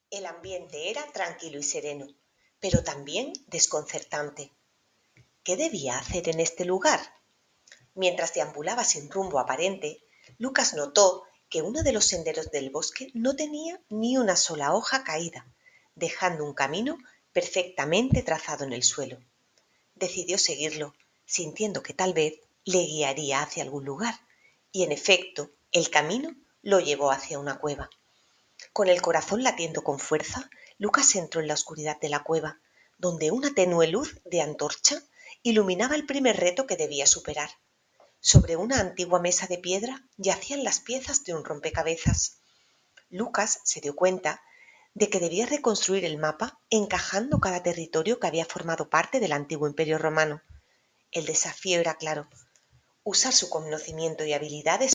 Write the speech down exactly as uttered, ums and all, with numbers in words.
El ambiente era tranquilo y sereno, pero también desconcertante. ¿Qué debía hacer en este lugar? Mientras deambulaba sin rumbo aparente, Lucas notó que uno de los senderos del bosque no tenía ni una sola hoja caída, dejando un camino perfectamente trazado en el suelo. Decidió seguirlo, sintiendo que tal vez le guiaría hacia algún lugar, y en efecto, el camino lo llevó hacia una cueva. Con el corazón latiendo con fuerza, Lucas entró en la oscuridad de la cueva, donde una tenue luz de antorcha iluminaba el primer reto que debía superar. Sobre una antigua mesa de piedra yacían las piezas de un rompecabezas. Lucas se dio cuenta de que debía reconstruir el mapa encajando cada territorio que había formado parte del antiguo imperio romano. El desafío era claro: usar su conocimiento y habilidades